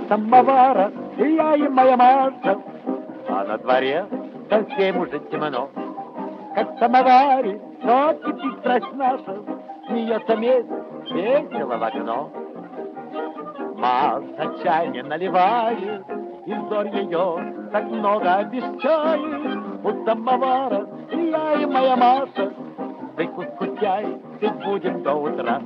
самовара, и я и моя Маша. А на дворе совсем уже темно. Как в самоваре, но кипит страсть наша, смеется месяц, весело в окно. Маша чай не наливает, и взор ее так много обещает. У самовара и я, и моя Маша, прикуску чай пить будем до утра.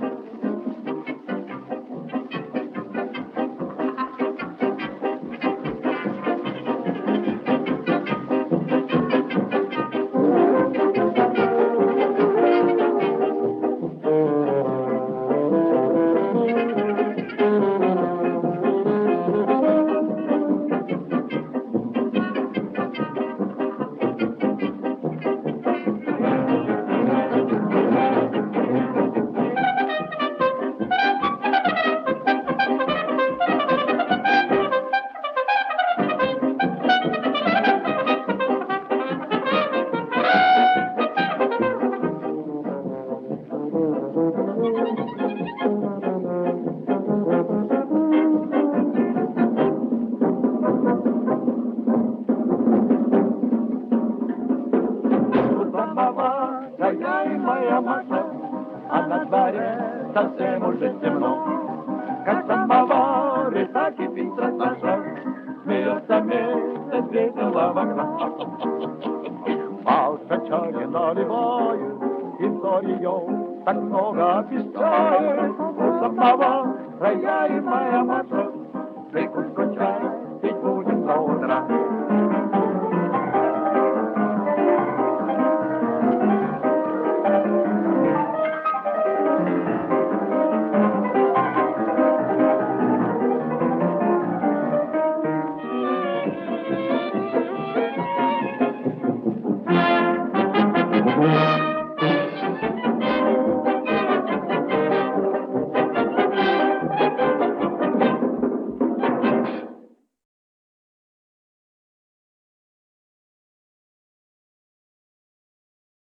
Я и моя Маша, а на дворе совсем уже темно. Как самовар, и так и пицца наша, смеется месяц, весело в окно. Маша чай не наливает, и взор ее так много обещает. У самовара я и моя Маша, прикуску чай пить будем до утра.